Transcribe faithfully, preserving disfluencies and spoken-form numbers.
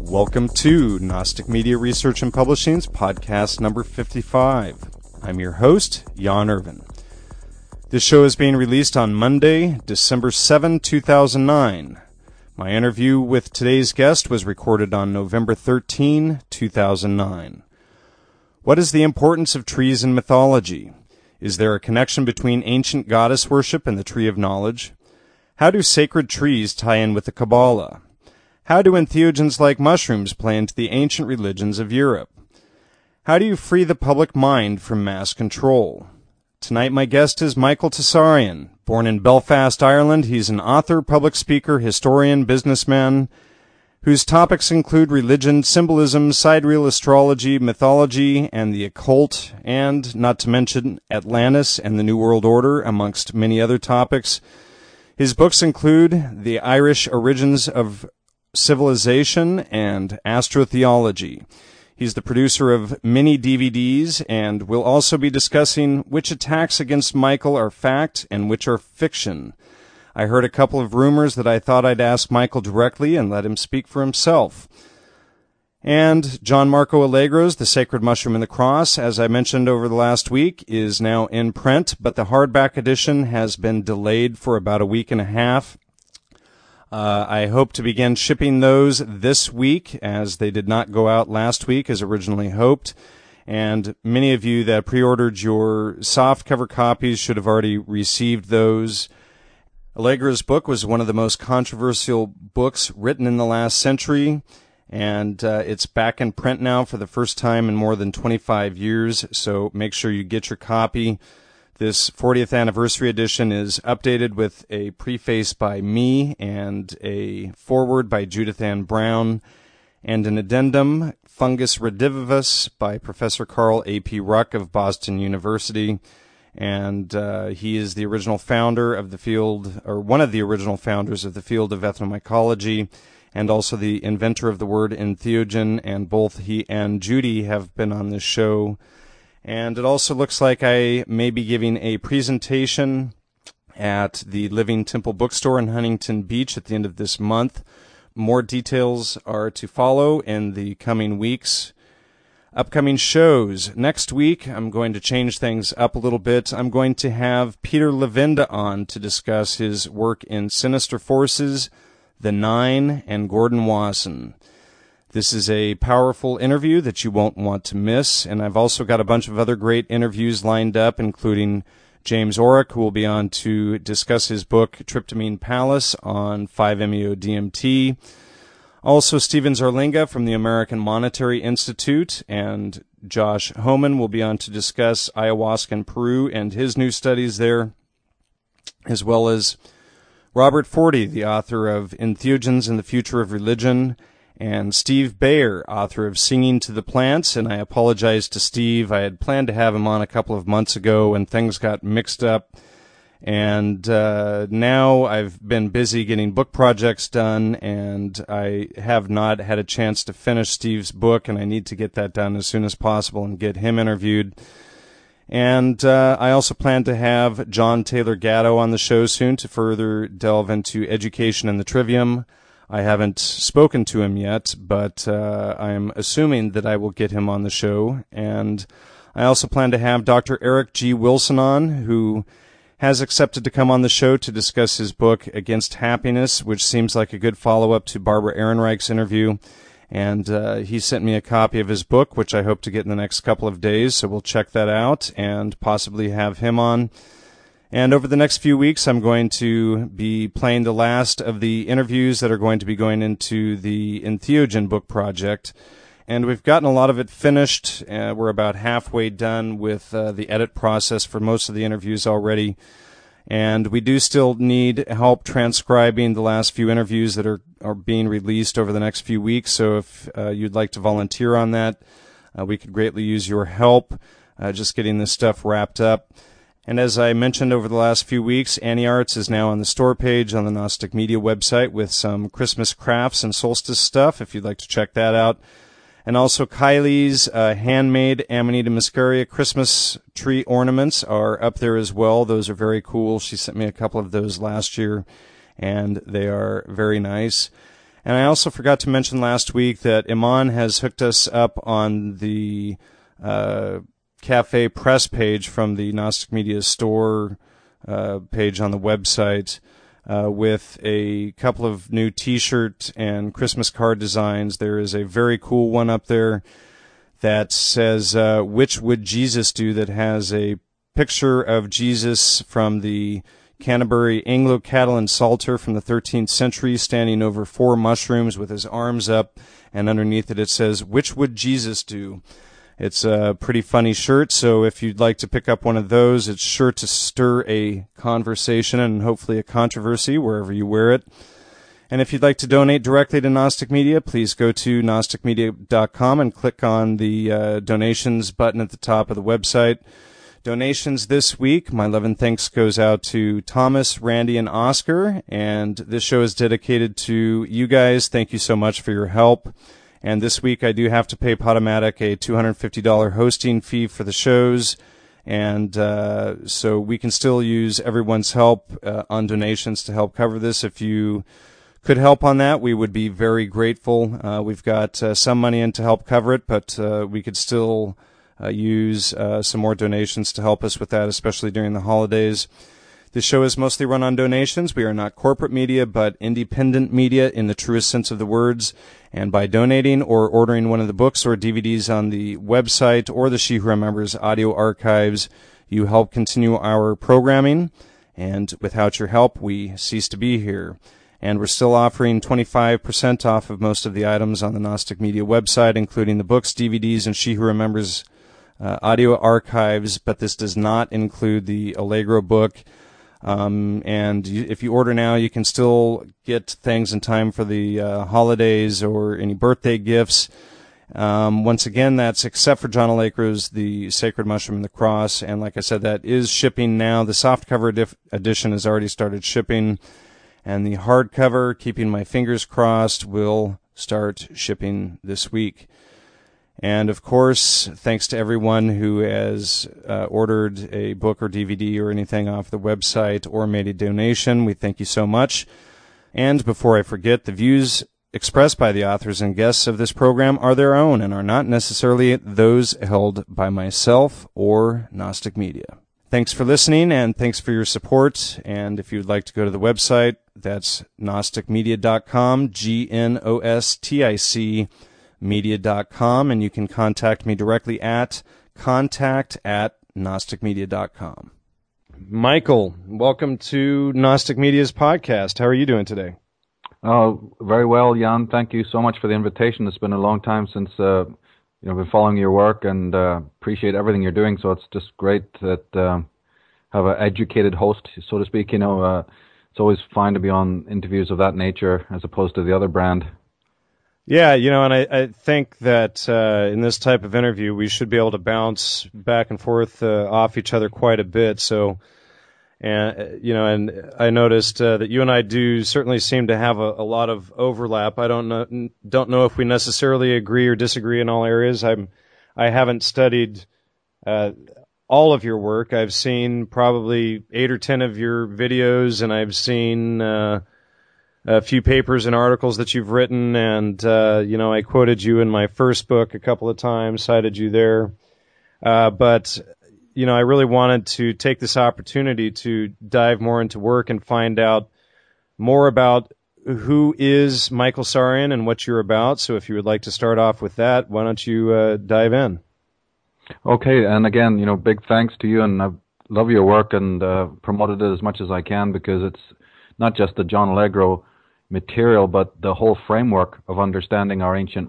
Welcome to Gnostic Media Research and Publishing's podcast number fifty-five. I'm your host, Jan Irvin. This show is being released on Monday, December seventh, two thousand nine. My interview with today's guest was recorded on November thirteenth, two thousand nine. What is the importance of trees in mythology? Is there a connection between ancient goddess worship and the Tree of Knowledge? How do sacred trees tie in with the Kabbalah? How do entheogens like mushrooms play into the ancient religions of Europe? How do you free the public mind from mass control? Tonight my guest is Michael Tsarion. Born in Belfast, Ireland, he's an author, public speaker, historian, businessman, whose topics include religion, symbolism, sidereal astrology, mythology, and the occult, and, not to mention, Atlantis and the New World Order, amongst many other topics. His books include The Irish Origins of Civilization and Astrotheology. He's the producer of many D V Ds, and we'll also be discussing which attacks against Michael are fact and which are fiction. I heard a couple of rumors that I thought I'd ask Michael directly and let him speak for himself. And John Marco Allegro's The Sacred Mushroom and the Cross, as I mentioned over the last week, is now in print, but the hardback edition has been delayed for about a week and a half. Uh, I hope to begin shipping those this week, as they did not go out last week as originally hoped. And many of you that pre-ordered your softcover copies should have already received those. Allegro's book was one of the most controversial books written in the last century, and uh, it's back in print now for the first time in more than twenty-five years, so make sure you get your copy. This fortieth anniversary edition is updated with a preface by me and a foreword by Judith Ann Brown and an addendum, Fungus Redivivus, by Professor Carl A P Ruck of Boston University. And uh, he is the original founder of the field, or one of the original founders of the field of ethnomycology, and also the inventor of the word entheogen, and both he and Judy have been on this show. And it also looks like I may be giving a presentation at the Living Temple Bookstore in Huntington Beach at the end of this month. More details are to follow in the coming weeks. Upcoming shows. Next week, I'm going to change things up a little bit. I'm going to have Peter Levenda on to discuss his work in Sinister Forces, The Nine, and Gordon Wasson. This is a powerful interview that you won't want to miss, and I've also got a bunch of other great interviews lined up, including James Orrick, who will be on to discuss his book Tryptamine Palace on five meo D M T. Also, Stephen Zarlinga from the American Monetary Institute, and Josh Homan will be on to discuss ayahuasca in Peru and his new studies there, as well as Robert Forty, the author of Entheogens and the Future of Religion, and Steve Bayer, author of Singing to the Plants, and I apologize to Steve. I had planned to have him on a couple of months ago, and things got mixed up. And uh, now I've been busy getting book projects done, and I have not had a chance to finish Steve's book, and I need to get that done as soon as possible and get him interviewed. And uh, I also plan to have John Taylor Gatto on the show soon to further delve into education and the trivium. I haven't spoken to him yet, but uh, I'm assuming that I will get him on the show. And I also plan to have Doctor Eric G. Wilson on, who has accepted to come on the show to discuss his book Against Happiness, which seems like a good follow-up to Barbara Ehrenreich's interview. And uh, he sent me a copy of his book, which I hope to get in the next couple of days, so we'll check that out and possibly have him on. And over the next few weeks, I'm going to be playing the last of the interviews that are going to be going into the Entheogen book project. And we've gotten a lot of it finished. Uh, we're about halfway done with uh, the edit process for most of the interviews already. And we do still need help transcribing the last few interviews that are, are being released over the next few weeks. So if uh, you'd like to volunteer on that, uh, we could greatly use your help uh, just getting this stuff wrapped up. And as I mentioned over the last few weeks, Annie Arts is now on the store page on the Gnostic Media website with some Christmas crafts and solstice stuff, if you'd like to check that out. And also Kylie's uh, handmade Amanita muscaria Christmas tree ornaments are up there as well. Those are very cool. She sent me a couple of those last year, and they are very nice. And I also forgot to mention last week that Iman has hooked us up on the uh, Cafe Press page from the Gnostic Media store uh, page on the website uh, with a couple of new T-shirt and Christmas card designs. There is a very cool one up there that says, uh, "Which would Jesus do?" that has a picture of Jesus from the Canterbury Anglo-Catalan Psalter from the thirteenth century, standing over four mushrooms with his arms up, and underneath it it says, "Which would Jesus do?" It's a pretty funny shirt, so if you'd like to pick up one of those, it's sure to stir a conversation and hopefully a controversy wherever you wear it. And if you'd like to donate directly to Gnostic Media, please go to gnostic media dot com and click on the uh, donations button at the top of the website. Donations this week, my love and thanks goes out to Thomas, Randy, and Oscar, and this show is dedicated to you guys. Thank you so much for your help. And this week I do have to pay Podomatic a two hundred fifty dollars hosting fee for the shows, and uh, so we can still use everyone's help uh, on donations to help cover this. If you could help on that, we would be very grateful. Uh, we've got uh, some money in to help cover it, but uh, we could still Uh, use uh, some more donations to help us with that, especially during the holidays. This show is mostly run on donations. We are not corporate media, but independent media in the truest sense of the words. And by donating or ordering one of the books or D V Ds on the website or the She Who Remembers audio archives, you help continue our programming. And without your help, we cease to be here. And we're still offering twenty-five percent off of most of the items on the Gnostic Media website, including the books, D V Ds, and She Who Remembers Uh, audio archives, but this does not include the Allegro book. Um, and you, if you order now, you can still get things in time for the uh, holidays or any birthday gifts. Um, once again, that's except for John Allegro's The Sacred Mushroom and the Cross. And like I said, that is shipping now. The softcover edif- edition has already started shipping. And the hardcover, keeping my fingers crossed, will start shipping this week. And, of course, thanks to everyone who has uh, ordered a book or D V D or anything off the website or made a donation. We thank you so much. And before I forget, the views expressed by the authors and guests of this program are their own and are not necessarily those held by myself or Gnostic Media. Thanks for listening, and thanks for your support. And if you'd like to go to the website, that's gnostic media dot com, G N O S T I C media dot com, and you can contact me directly at contact at gnostic media dot com. Michael, welcome to Gnostic Media's podcast. How are you doing today? Oh, very well, Jan. Thank you so much for the invitation. It's been a long time since uh, you know, I've been following your work, and uh, appreciate everything you're doing. So it's just great that uh, have an educated host, so to speak. You know, uh, it's always fine to be on interviews of that nature as opposed to the other brand. Yeah, you know, and I, I think that uh, in this type of interview, we should be able to bounce back and forth uh, off each other quite a bit. So, and you know, and I noticed uh, that you and I do certainly seem to have a, a lot of overlap. I don't know, don't know if we necessarily agree or disagree in all areas. I'm, I haven't studied uh, all of your work. I've seen probably eight or ten of your videos, and I've seen Uh, a few papers and articles that you've written, and, uh, you know, I quoted you in my first book a couple of times, cited you there. Uh, but, you know, I really wanted to take this opportunity to dive more into work and find out more about who is Michael Sarian and what you're about. So if you would like to start off with that, why don't you uh, dive in? Okay, and again, you know, big thanks to you, and I love your work and uh, promoted it as much as I can, because it's not just the John Allegro material, but the whole framework of understanding our ancient